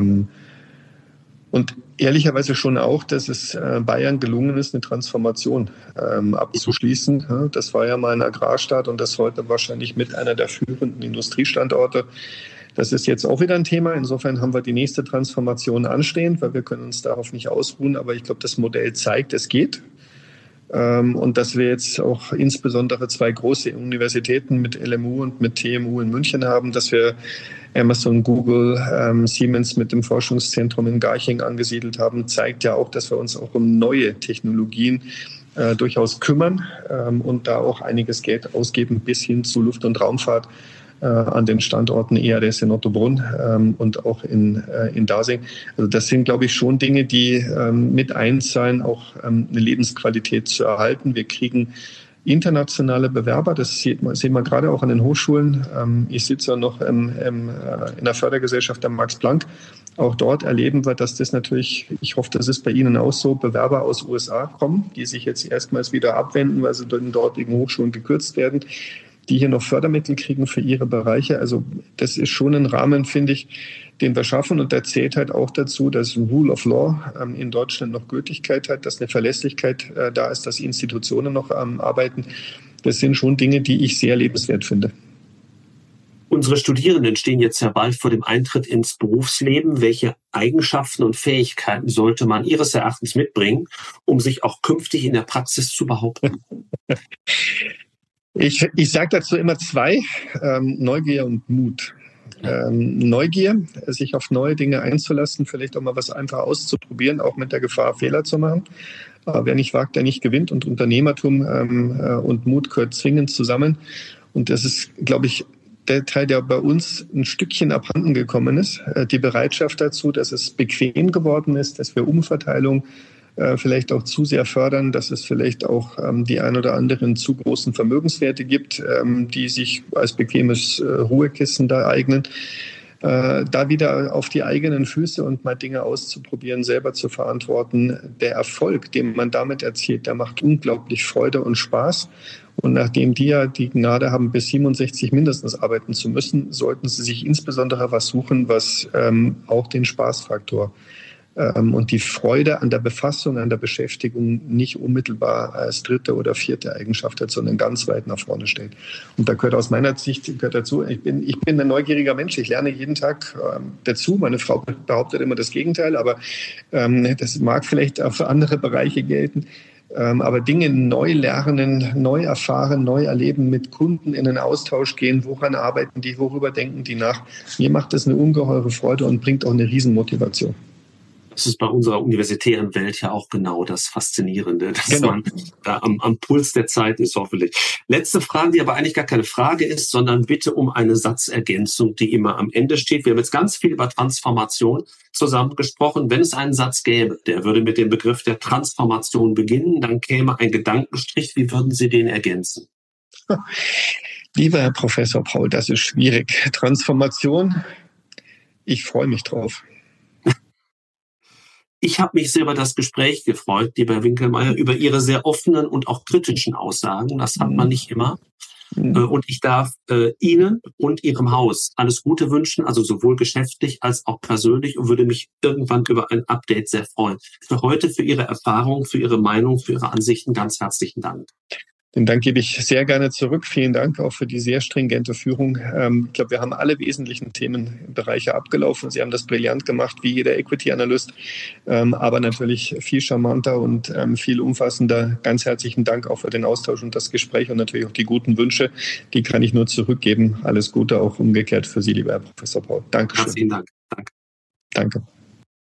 Und ehrlicherweise schon auch, dass es Bayern gelungen ist, eine Transformation abzuschließen. Das war ja mal ein Agrarstaat und das heute wahrscheinlich mit einer der führenden Industriestandorte. Das ist jetzt auch wieder ein Thema. Insofern haben wir die nächste Transformation anstehend, weil wir können uns darauf nicht ausruhen. Aber ich glaube, das Modell zeigt, es geht. Und dass wir jetzt auch insbesondere 2 große Universitäten mit LMU und mit TMU in München haben, dass wir Amazon, Google, Siemens mit dem Forschungszentrum in Garching angesiedelt haben, zeigt ja auch, dass wir uns auch um neue Technologien durchaus kümmern und da auch einiges Geld ausgeben bis hin zu Luft- und Raumfahrt an den Standorten EADS in Ottobrunn und auch in Dasing. Also das sind, glaube ich, schon Dinge, die mit einzahlen, auch eine Lebensqualität zu erhalten. Wir kriegen internationale Bewerber, das sehen wir gerade auch an den Hochschulen. Ich sitze ja noch in der Fördergesellschaft der Max Planck. Auch dort erleben wir, dass das natürlich, ich hoffe, das ist bei Ihnen auch so, Bewerber aus USA kommen, die sich jetzt erstmals wieder abwenden, weil sie in dortigen Hochschulen gekürzt werden. die hier noch Fördermittel kriegen für ihre Bereiche. Also das ist schon ein Rahmen, finde ich, den wir schaffen. Und da zählt halt auch dazu, dass Rule of Law in Deutschland noch Gültigkeit hat, dass eine Verlässlichkeit da ist, dass Institutionen noch arbeiten. Das sind schon Dinge, die ich sehr lebenswert finde. Unsere Studierenden stehen jetzt ja bald vor dem Eintritt ins Berufsleben. Welche Eigenschaften und Fähigkeiten sollte man Ihres Erachtens mitbringen, um sich auch künftig in der Praxis zu behaupten? Ich sage dazu immer zwei, Neugier und Mut. Neugier, sich auf neue Dinge einzulassen, vielleicht auch mal was einfach auszuprobieren, auch mit der Gefahr, Fehler zu machen. Wer nicht wagt, der nicht gewinnt. Und Unternehmertum und Mut gehört zwingend zusammen. Und das ist, glaube ich, der Teil, der bei uns ein Stückchen abhanden gekommen ist. Die Bereitschaft dazu, dass es bequem geworden ist, dass wir Umverteilung vielleicht auch zu sehr fördern, dass es vielleicht auch die ein oder anderen zu großen Vermögenswerte gibt, die sich als bequemes Ruhekissen da eignen. Da wieder auf die eigenen Füße und mal Dinge auszuprobieren, selber zu verantworten. Der Erfolg, den man damit erzielt, der macht unglaublich Freude und Spaß. Und nachdem die ja die Gnade haben, bis 67 mindestens arbeiten zu müssen, sollten sie sich insbesondere was suchen, was auch den Spaßfaktor und die Freude an der Befassung, an der Beschäftigung nicht unmittelbar als dritte oder vierte Eigenschaft hat, sondern ganz weit nach vorne stellt. Und da gehört aus meiner Sicht dazu, ich bin ein neugieriger Mensch, ich lerne jeden Tag dazu. Meine Frau behauptet immer das Gegenteil, aber das mag vielleicht auch für andere Bereiche gelten. Aber Dinge neu lernen, neu erfahren, neu erleben, mit Kunden in den Austausch gehen, woran arbeiten die, worüber denken die nach. Mir macht das eine ungeheure Freude und bringt auch eine Riesenmotivation. Das ist bei unserer universitären Welt ja auch genau das Faszinierende, dass man da am Puls der Zeit ist, hoffentlich. Letzte Frage, die aber eigentlich gar keine Frage ist, sondern bitte um eine Satzergänzung, die immer am Ende steht. Wir haben jetzt ganz viel über Transformation zusammen gesprochen. Wenn es einen Satz gäbe, der würde mit dem Begriff der Transformation beginnen, dann käme ein Gedankenstrich. Wie würden Sie den ergänzen? Lieber Herr Professor Paul, das ist schwierig. Transformation, ich freue mich drauf. Ich habe mich sehr über das Gespräch gefreut, lieber Herr Winkelmeier, über Ihre sehr offenen und auch kritischen Aussagen. Das hat man nicht immer. Und ich darf Ihnen und Ihrem Haus alles Gute wünschen, also sowohl geschäftlich als auch persönlich, und würde mich irgendwann über ein Update sehr freuen. Für heute, für Ihre Erfahrung, für Ihre Meinung, für Ihre Ansichten ganz herzlichen Dank. Den Dank gebe ich sehr gerne zurück. Vielen Dank auch für die sehr stringente Führung. Ich glaube, wir haben alle wesentlichen Themenbereiche abgelaufen. Sie haben das brillant gemacht, wie jeder Equity-Analyst, aber natürlich viel charmanter und viel umfassender. Ganz herzlichen Dank auch für den Austausch und das Gespräch und natürlich auch die guten Wünsche. Die kann ich nur zurückgeben. Alles Gute auch umgekehrt für Sie, lieber Herr Professor Paul. Dankeschön. Herzlichen Dank. Danke. Danke.